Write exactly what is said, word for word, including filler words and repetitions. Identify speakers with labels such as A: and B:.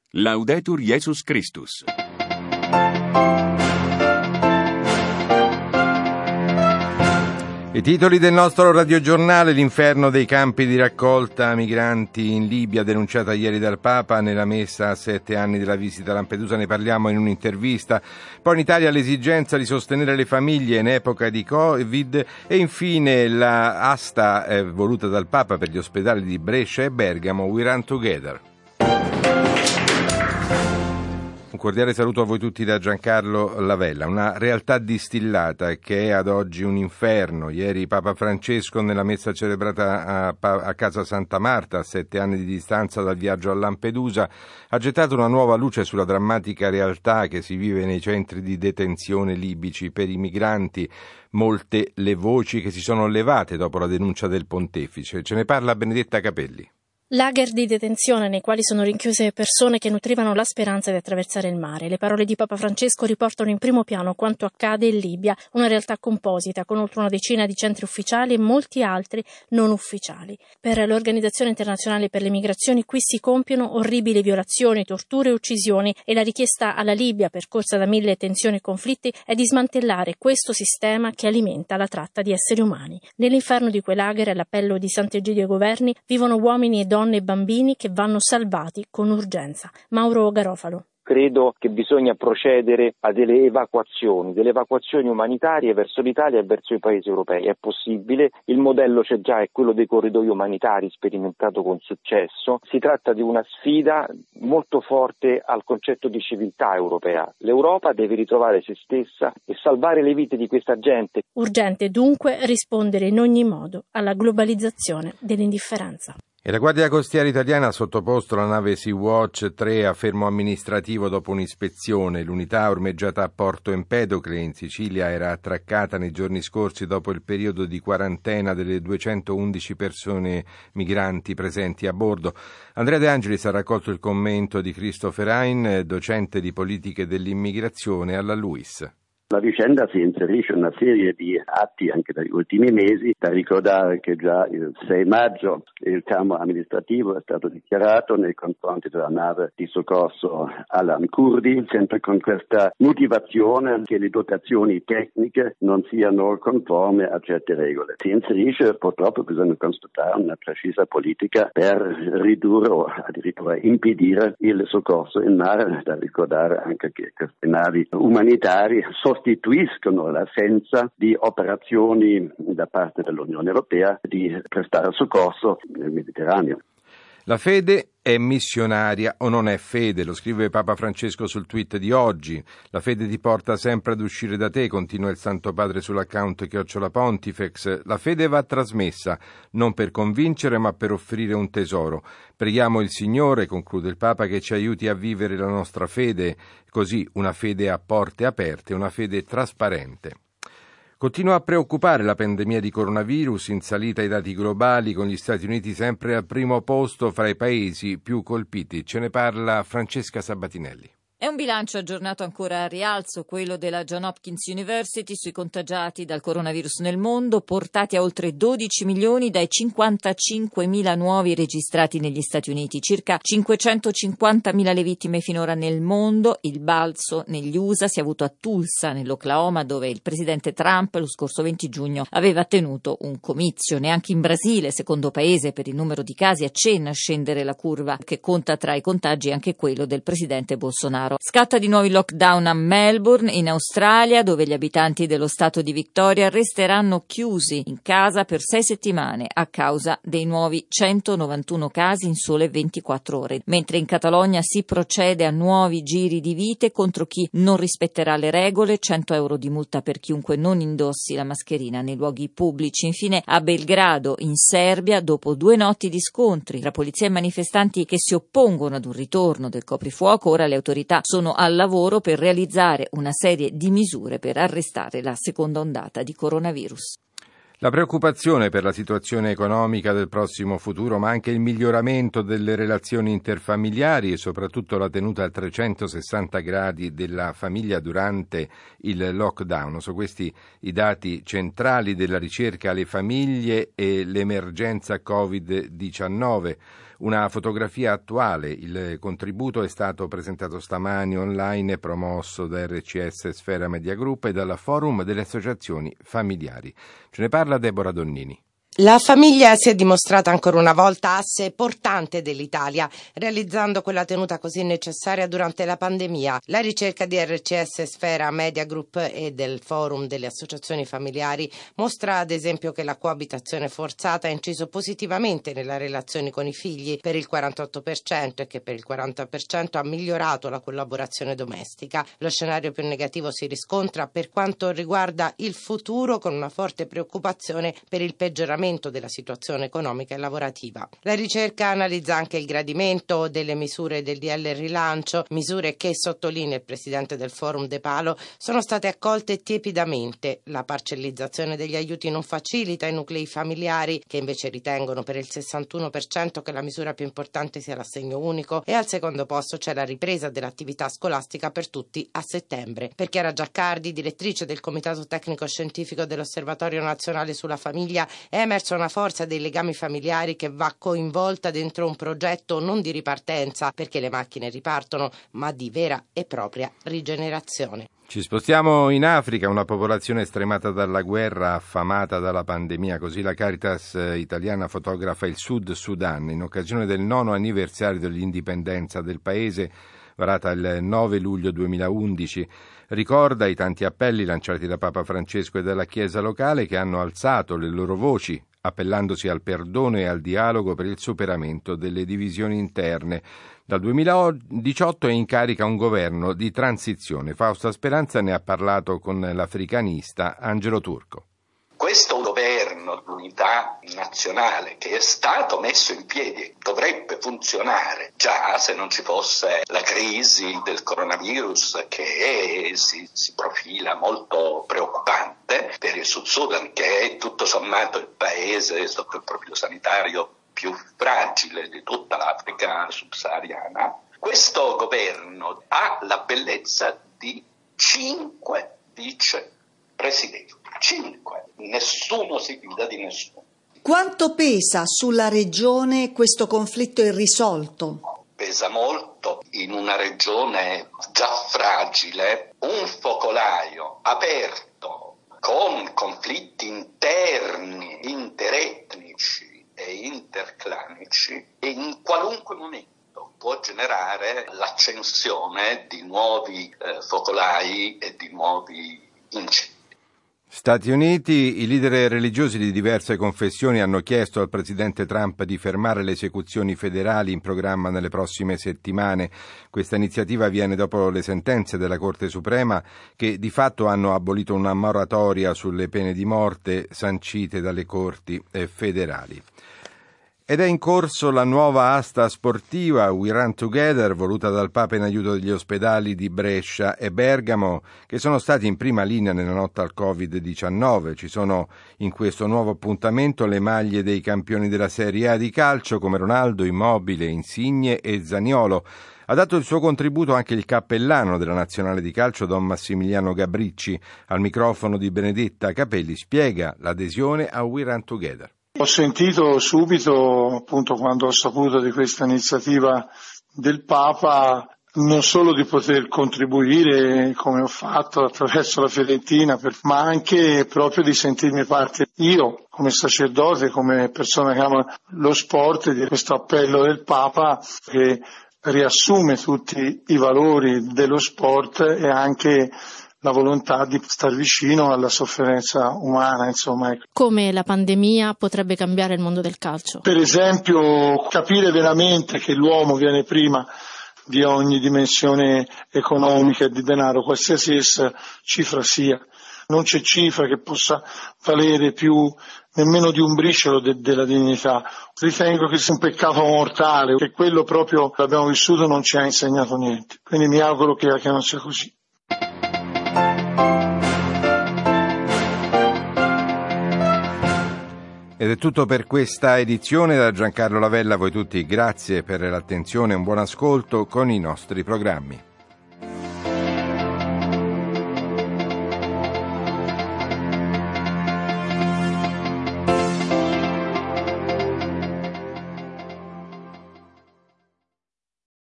A: Laudetur Jesus Christus.
B: I titoli del nostro radiogiornale: l'inferno dei campi di raccolta migranti in Libia, denunciata ieri dal Papa nella messa a sette anni della visita a Lampedusa. Ne parliamo in un'intervista. Poi in Italia l'esigenza di sostenere le famiglie in epoca di Covid e infine la asta eh, voluta dal Papa per gli ospedali di Brescia e Bergamo, We Run Together. Un cordiale saluto a voi tutti da Giancarlo Lavella. Una realtà distillata che è ad oggi un inferno. Ieri Papa Francesco, nella messa celebrata a, a Casa Santa Marta, a sette anni di distanza dal viaggio a Lampedusa, ha gettato una nuova luce sulla drammatica realtà che si vive nei centri di detenzione libici per i migranti. Molte le voci che si sono levate dopo la denuncia del pontefice. Ce ne parla Benedetta Capelli.
C: Lager di detenzione nei quali sono rinchiuse persone che nutrivano la speranza di attraversare il mare. Le parole di Papa Francesco riportano in primo piano quanto accade in Libia, una realtà composita con oltre una decina di centri ufficiali e molti altri non ufficiali. Per l'Organizzazione Internazionale per le Migrazioni qui si compiono orribili violazioni, torture e uccisioni, e la richiesta alla Libia, percorsa da mille tensioni e conflitti, è di smantellare questo sistema che alimenta la tratta di esseri umani. Nell'inferno di quei lager, all'appello di Sant'Egidio ai governi, vivono uomini e donne donne e bambini che vanno salvati con urgenza. Mauro Garofalo.
D: Credo che bisogna procedere a delle evacuazioni, delle evacuazioni umanitarie verso l'Italia e verso i paesi europei. È possibile, il modello c'è già, è quello dei corridoi umanitari sperimentato con successo. Si tratta di una sfida molto forte al concetto di civiltà europea. L'Europa deve ritrovare se stessa e salvare le vite di questa gente.
C: Urgente dunque rispondere in ogni modo alla globalizzazione dell'indifferenza.
B: E la Guardia Costiera italiana ha sottoposto la nave Sea-Watch tre a fermo amministrativo dopo un'ispezione. L'unità, ormeggiata a Porto Empedocle in Sicilia, era attraccata nei giorni scorsi dopo il periodo di quarantena delle duecentoundici persone migranti presenti a bordo. Andrea De Angelis ha raccolto il commento di Christopher Hein, docente di politiche dell'immigrazione alla LUISS.
E: La vicenda si inserisce in una serie di atti anche dagli ultimi mesi. Da ricordare che già il sei maggio il ramo amministrativo è stato dichiarato nei confronti della nave di soccorso Alan Kurdi, sempre con questa motivazione che le dotazioni tecniche non siano conformi a certe regole. Si inserisce, purtroppo bisogna constatare, una precisa politica per ridurre o addirittura impedire il soccorso in mare. Da ricordare anche che queste navi umanitarie sostituiscono l'assenza di operazioni da parte dell'Unione Europea di prestare soccorso nel Mediterraneo.
B: La fede è missionaria o non è fede? Lo scrive Papa Francesco sul tweet di oggi. La fede ti porta sempre ad uscire da te, continua il Santo Padre sull'account chiocciola Pontifex. La fede va trasmessa, non per convincere ma per offrire un tesoro. Preghiamo il Signore, conclude il Papa, che ci aiuti a vivere la nostra fede, così una fede a porte aperte, una fede trasparente. Continua a preoccupare la pandemia di coronavirus, in salita ai dati globali, con gli Stati Uniti sempre al primo posto fra i paesi più colpiti. Ce ne parla Francesca Sabatinelli.
F: È un bilancio aggiornato ancora a rialzo, quello della Johns Hopkins University sui contagiati dal coronavirus nel mondo, portati a oltre dodici milioni dai cinquantacinquemila nuovi registrati negli Stati Uniti, circa cinquecentocinquantamila le vittime finora nel mondo. Il balzo negli U S A si è avuto a Tulsa, nell'Oklahoma, dove il presidente Trump lo scorso venti giugno aveva tenuto un comizio. Neanche in Brasile, secondo paese per il numero di casi, accenna a scendere la curva che conta tra i contagi anche quello del presidente Bolsonaro. Scatta di nuovo il lockdown a Melbourne, in Australia, dove gli abitanti dello stato di Victoria resteranno chiusi in casa per sei settimane a causa dei nuovi centonovantuno casi in sole ventiquattro ore. Mentre in Catalogna si procede a nuovi giri di vite contro chi non rispetterà le regole, cento euro di multa per chiunque non indossi la mascherina nei luoghi pubblici. Infine a Belgrado, in Serbia, dopo due notti di scontri tra polizia e manifestanti che si oppongono ad un ritorno del coprifuoco, ora le autorità sono al lavoro per realizzare una serie di misure per arrestare la seconda ondata di coronavirus.
B: La preoccupazione per la situazione economica del prossimo futuro, ma anche il miglioramento delle relazioni interfamiliari e soprattutto la tenuta a trecentosessanta gradi della famiglia durante il lockdown. Sono questi i dati centrali della ricerca alle famiglie e l'emergenza covid diciannove. una fotografia attuale. Il contributo è stato presentato stamani online e promosso da R C S Sfera Media Group e dal Forum delle Associazioni Familiari. Ce ne parla Deborah Donnini.
G: La famiglia si è dimostrata ancora una volta asse portante dell'Italia, realizzando quella tenuta così necessaria durante la pandemia. La ricerca di R C S Sfera Media Group e del Forum delle Associazioni Familiari mostra ad esempio che la coabitazione forzata ha inciso positivamente nelle relazioni con i figli per il quarantotto per cento e che per il quaranta per cento ha migliorato la collaborazione domestica. Lo scenario più negativo si riscontra per quanto riguarda il futuro, con una forte preoccupazione per il peggioramento della situazione economica e lavorativa. La ricerca analizza anche il gradimento delle misure del D L rilancio, misure che, sottolinea il presidente del Forum De Palo, sono state accolte tiepidamente. La parcellizzazione degli aiuti non facilita i nuclei familiari, che invece ritengono per il sessantuno per cento che la misura più importante sia l'assegno unico, e al secondo posto c'è la ripresa dell'attività scolastica per tutti a settembre. Per Chiara Giaccardi, direttrice del Comitato Tecnico Scientifico dell'Osservatorio Nazionale sulla Famiglia, è emersa una forza dei legami familiari che va coinvolta dentro un progetto non di ripartenza, perché le macchine ripartono, ma di vera e propria rigenerazione.
B: Ci spostiamo in Africa, una popolazione stremata dalla guerra, affamata dalla pandemia. Così la Caritas italiana fotografa il Sud Sudan in occasione del nono anniversario dell'indipendenza del paese, varata il nove luglio duemilaundici. Ricorda i tanti appelli lanciati da Papa Francesco e dalla Chiesa locale, che hanno alzato le loro voci, appellandosi al perdono e al dialogo per il superamento delle divisioni interne. Dal duemiladiciotto è in carica un governo di transizione. Fausta Speranza ne ha parlato con l'africanista Angelo Turco.
H: Questo governo di unità nazionale che è stato messo in piedi dovrebbe funzionare già se non ci fosse la crisi del coronavirus, che è, si, si profila molto preoccupante per il Sud Sudan, che è tutto sommato il paese sotto il profilo sanitario più fragile di tutta l'Africa subsahariana. Questo governo ha la bellezza di cinque vicepresidenti. Cinque. Nessuno si fida di nessuno.
I: Quanto pesa sulla regione questo conflitto irrisolto?
H: Pesa molto. In una regione già fragile, un focolaio aperto con conflitti interni, interetnici e interclanici, e in qualunque momento può generare l'accensione di nuovi eh, focolai e di nuovi incendi.
B: Stati Uniti, i leader religiosi di diverse confessioni hanno chiesto al presidente Trump di fermare le esecuzioni federali in programma nelle prossime settimane. Questa iniziativa avviene dopo le sentenze della Corte Suprema, che di fatto hanno abolito una moratoria sulle pene di morte sancite dalle corti federali. Ed è in corso la nuova asta sportiva We Run Together, voluta dal Papa in aiuto degli ospedali di Brescia e Bergamo, che sono stati in prima linea nella lotta al covid diciannove. Ci sono in questo nuovo appuntamento le maglie dei campioni della Serie A di calcio, come Ronaldo, Immobile, Insigne e Zaniolo. Ha dato il suo contributo anche il cappellano della nazionale di calcio, Don Massimiliano Gabricci. Al microfono di Benedetta Capelli spiega l'adesione a We Run Together.
J: Ho sentito subito, appunto, quando ho saputo di questa iniziativa del Papa, non solo di poter contribuire, come ho fatto attraverso la Fiorentina, per, ma anche proprio di sentirmi parte io, come sacerdote, come persona che ama lo sport, di questo appello del Papa che riassume tutti i valori dello sport e anche la volontà di star vicino alla sofferenza umana, insomma.
C: Come la pandemia potrebbe cambiare il mondo del calcio?
J: Per esempio, capire veramente che l'uomo viene prima di ogni dimensione economica e di denaro, qualsiasi essa cifra sia. Non c'è cifra che possa valere più nemmeno di un briciolo de- della dignità. Ritengo che sia un peccato mortale, che quello proprio che abbiamo vissuto non ci ha insegnato niente. Quindi mi auguro che, che non sia così.
B: Ed è tutto per questa edizione. Da Giancarlo Lavella a voi tutti grazie per l'attenzione e un buon ascolto con i nostri programmi.